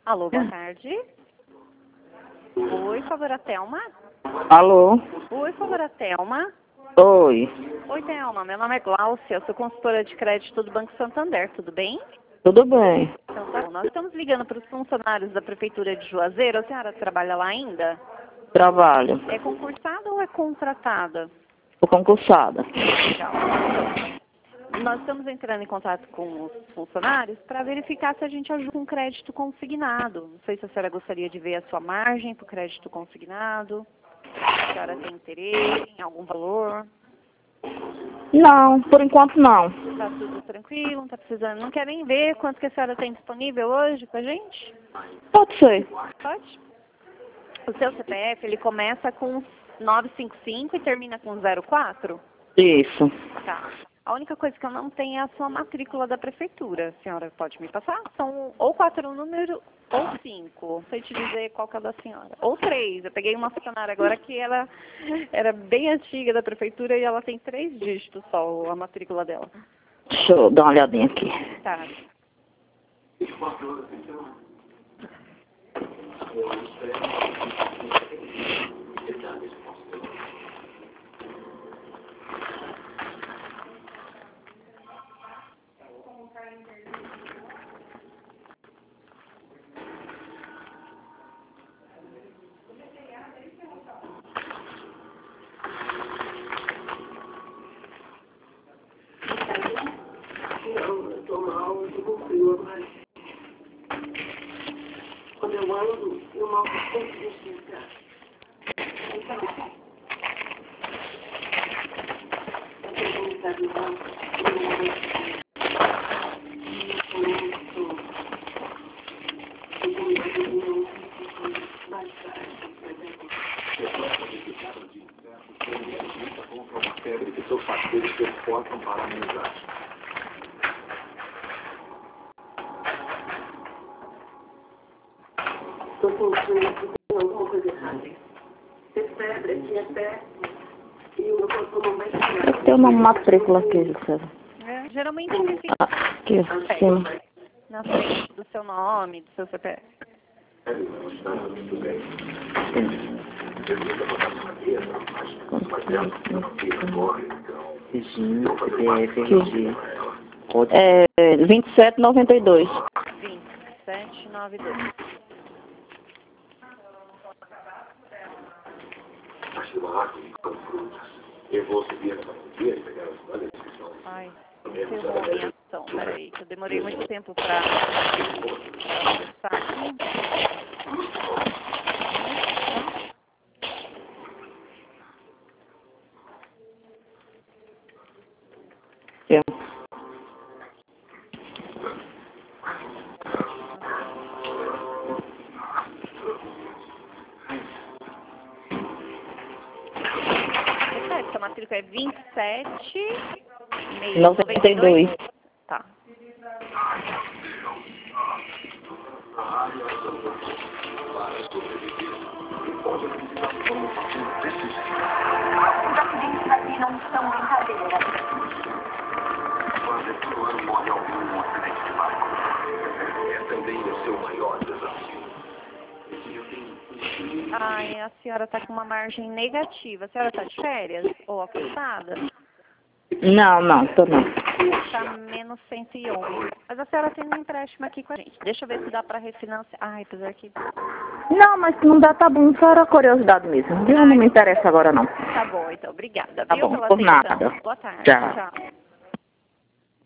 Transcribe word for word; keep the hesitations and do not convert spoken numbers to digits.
Alô, boa tarde. Oi, favor, a Thelma? Alô? Oi, favor, a Thelma? Oi. Oi, Thelma, meu nome é Gláucia, eu sou consultora de crédito do Banco Santander, tudo bem? Tudo bem? Então tá bom, nós estamos ligando para os funcionários da Prefeitura de Juazeiro, a senhora trabalha lá ainda? Trabalho. É concursada ou é contratada? Sou concursada. Legal. Então, nós estamos entrando em contato com os funcionários para verificar se a gente ajuda com crédito consignado. Não sei se a senhora gostaria de ver a sua margem para o crédito consignado. A senhora tem interesse em algum valor? Não, por enquanto não. Tá tudo tranquilo, não tá precisando, não quer nem ver quanto que a senhora tem disponível hoje com a gente? Pode ser. Pode? O seu C P F, ele começa com novecentos e cinquenta e cinco e termina com zero quatro? Isso. Tá. A única coisa que eu não tenho é a sua matrícula da prefeitura. A senhora pode me passar? São ou quatro números ou cinco. Não sei te dizer qual que é a da senhora. Ou três. Eu peguei uma funcionária agora que ela era bem antiga da prefeitura e ela tem três dígitos só, a matrícula dela. Deixa eu dar uma olhadinha aqui. Tá. Eu tô mal, eu tô com frio agora. Quando eu ando, eu mal consigo sentar. Então, eu tenho vontade de mal, eu não vou sentar. Eu tô muito bem, eu não fico mais tarde, por exemplo. Pessoas qualificadas de inverno têm contra uma febre que seus parceiros se esforçam para amenizar. Estou sentindo que tem alguma coisa errada. Tem febre aqui até e o meu corpo não vai tirar. Tem uma matrícula aqui, Lucero. É, geralmente ele fica Ah, aqui, acima. na frente do seu nome, do seu C P F. Regina, C P F, R G. É vinte e sete noventa e dois. vinte e sete noventa e dois. Achei uma árvore com frutas. Eu vou subir na dia e pegar as folhas que são. Ai, encerrou a minha ação. Peraí, que eu demorei muito tempo para acessar aqui. É. Essa matrícula é vinte e sete noventa e dois. Tá. Os acidentes aqui não são brincadeira. Quase todo ano morre algum acidente de barco. É também o seu maior desafio. Esse eu tenho. Ai, a senhora tá com uma margem negativa. A senhora tá de férias ou afastada? Não, não, tô não. Tá menos cento e onze. Mas a senhora tem um empréstimo aqui com a gente. Deixa eu ver se dá pra refinanciar. Ai, apesar que... Não, mas se não dá, tá bom. Só era curiosidade mesmo. Eu não me interessa agora, não. Tá bom, então. Obrigada. Tá Viu, bom, pela por atenção. nada. Boa tarde. Tchau. Tchau.